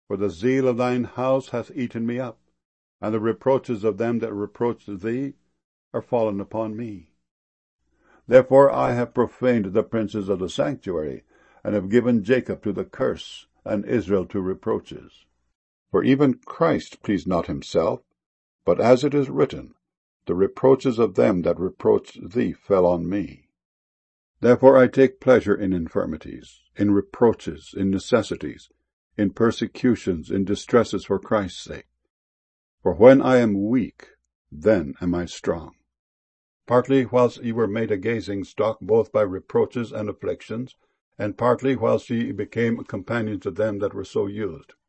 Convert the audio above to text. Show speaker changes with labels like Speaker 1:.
Speaker 1: For the zeal of thine house hath eaten me up, and the reproaches of them that reproached thee are fallen upon me. Therefore I have profaned the princes of the sanctuary, and have given Jacob to the curse, and Israel to reproaches. For even Christ pleased not himself, but as it is written, the reproaches of them that reproached thee fell on me. Therefore I take pleasure in infirmities, in reproaches, in necessities, in persecutions, in distresses for Christ's sake. For when I am weak, then am I strong. Partly whilst ye were made a gazing stock both by reproaches and afflictions, and partly whilst ye became companions of them that were so used.